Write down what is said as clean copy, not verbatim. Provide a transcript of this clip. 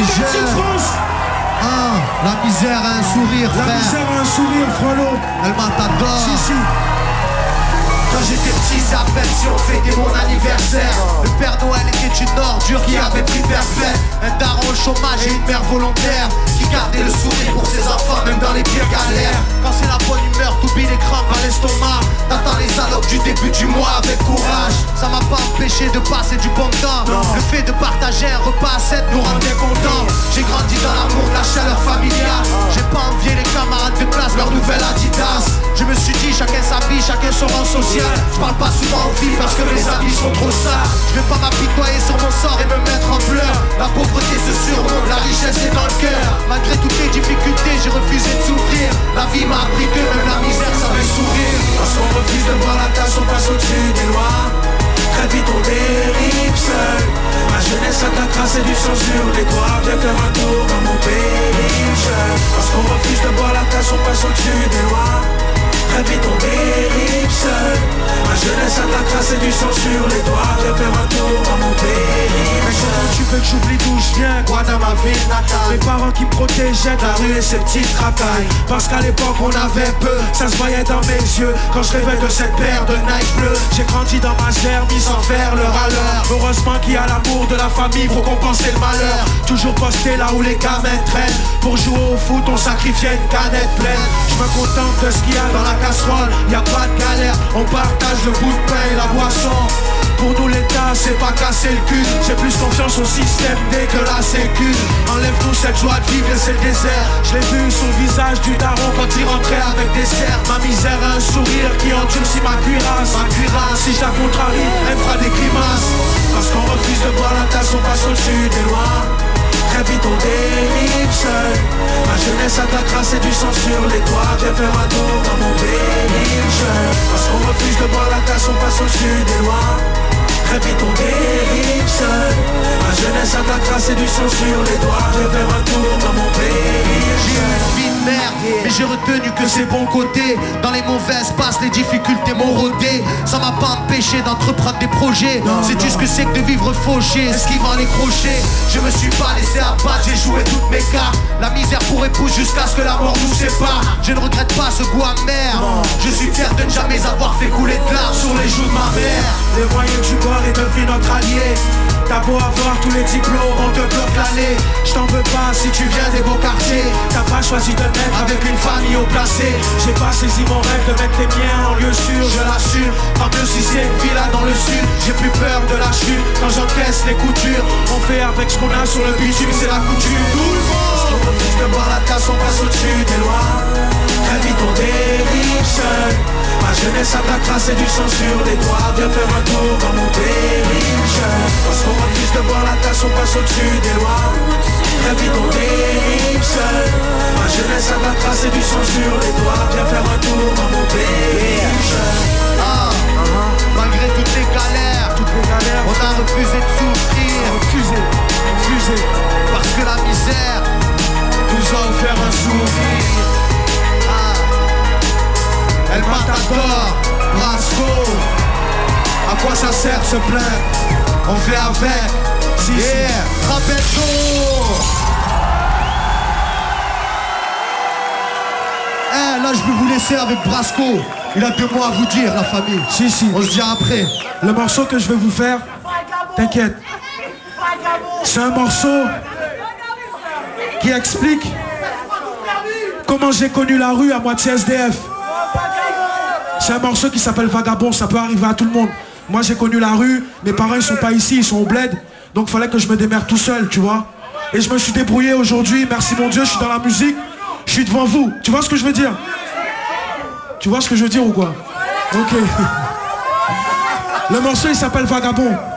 Petite France. La misère a un sourire, frère. La misère a un sourire, Frollo. Elle m'adore. Si. Quand j'étais petit, c'est à peine si on fêtait mon anniversaire. Le Père Noël était une ordure qui avait pris perfect. Un daron au chômage et une mère volontaire qui gardait le sourire pour ses enfants, même dans les pires galères. Quand c'est la bonne humeur, t'oublies les crampes à l'estomac. T'attends les salopes du début du mois avec courage. Ça m'a pas empêché de passer du bon temps. Le fait de partager un repas à 7 nous rendait contents. J'ai grandi dans l'amour, la chaleur familiale. J'ai pas envié les camarades de classe, leur nouvelle Adidas. Je me suis dit chacun sa vie, chacun son rang social. Je parle pas souvent aux filles parce que mes amis sont trop sales. Je vais pas m'apitoyer sur mon sort et me mettre en pleurs. La pauvreté se surmonte, la richesse est dans le cœur. Malgré toutes les difficultés, j'ai refusé de souffrir. La vie m'a appris que même la misère savait sourire. Parce qu'on refuse de boire la tasse, on passe au-dessus des lois. Très vite on dérive seul. Ma jeunesse a de la trace et du sang sur les doigts. Viens faire un tour dans mon pays jeune. Parce qu'on refuse de boire la tasse, on passe au-dessus des lois. Très vite on dérive seul. Ma jeunesse a de la trace et du sang sur les doigts. Viens faire un tour dans mon pays. Mais comment tu veux que j'oublie d'où je viens, quoi, dans ma ville natale. Mes parents qui me protégeaient de la rue et ses petites racailles. Parce qu'à l'époque on avait peu, ça se voyait dans mes yeux. Quand je rêvais de cette paire de Nike bleus. J'ai grandi dans ma germe, sans faire leur à l'heure. Heureusement qu'il y a l'amour de la famille pour compenser le malheur. Toujours posté là où les gamins traînent. Pour jouer au foot on sacrifiait une canette pleine. Je me contente de ce qu'il y a dans la casserole. Y'a pas de galère, on partage le bout de pain et la boisson. Pour nous l'État c'est pas casser le cul. J'ai plus confiance au système dès que la sécu. Enlève-nous cette joie de vivre et c'est le désert. Je l'ai vu sur le visage du daron quand il rentrait avec des cerfs. Ma misère a un sourire qui endurcit ma cuirasse. Si je la contrarie, elle fera des grimaces. Parce qu'on refuse de boire la tasse, on passe au-dessus des lois. Très vite on dérive seul. Ma jeunesse a de la trace et du sang sur les doigts. Viens faire un tour dans mon pays jeune. Parce qu'on refuse de boire la tasse, on passe au-dessus des lois. Très vite on dérive seul. Ma jeunesse a de la trace et du sang sur les doigts. Viens faire un tour dans mon pays jeune. J'ai une vie de merde, mais j'ai retenu que c'est bon côté. Dans les mauvaises passes, les difficultés m'ont rodé. Ça m'a pas empêché d'entreprendre des projets. Sais-tu ce que c'est que de vivre fauché, esquivant les crochets. Je me suis pas laissé abattre, j'ai joué toutes mes cartes. La misère pour épouse jusqu'à ce que la mort nous sépare. Je ne regrette pas ce goût amer. Je suis fier de ne jamais avoir fait couler de larmes sur les joues de ma mère. Les moyens du bord est devenu notre allié. T'as beau avoir tous les diplômes, on te bloque l'allée. Je t'en veux pas si tu viens des beaux quartiers. T'as pas choisi de naître avec une famille au placé. J'ai pas saisi mon rêve de mettre les miens en lieu sûr. Je l'assume, tant mieux si c'est une villa dans le sud. J'ai plus peur de la chute quand j'encaisse les coutures. On fait avec ce qu'on a sur le bitume, c'est la couture. Tout le monde. Parce qu'on refuse de boire la tasse, on passe au-dessus des lois. Très vite on dérive seul. Ma jeunesse a de la trace et du sang sur les doigts. Viens faire un tour dans mon pays jeune. Parce qu'on refuse de boire la tasse, on passe au-dessus des lois. Très vite on dérive seul. Ma jeunesse a de la trace et du sang sur les doigts. Viens faire un tour dans mon pays jeune. Malgré toutes les galères, on a refusé de souffrir. Refusé. Parce que la misère nous a offert un sourire. Elle m'adore, Brasco. À quoi ça sert se plaindre? On fait avec. Si. Rappelle-toi. Là je vais vous laisser avec Brasco. Il a 2 mots à vous dire, la famille. Si. On se dit après. Le morceau que je vais vous faire, t'inquiète, c'est un morceau qui explique comment j'ai connu la rue à moitié SDF. C'est un morceau qui s'appelle Vagabond, ça peut arriver à tout le monde. Moi j'ai connu la rue, mes parents ils sont pas ici, ils sont au bled. Donc il fallait que je me démerde tout seul, tu vois. Et je me suis débrouillé aujourd'hui, merci mon Dieu, je suis dans la musique, je suis devant vous. Tu vois ce que je veux dire? Tu vois ce que je veux dire ou quoi? Ok. Le morceau il s'appelle Vagabond.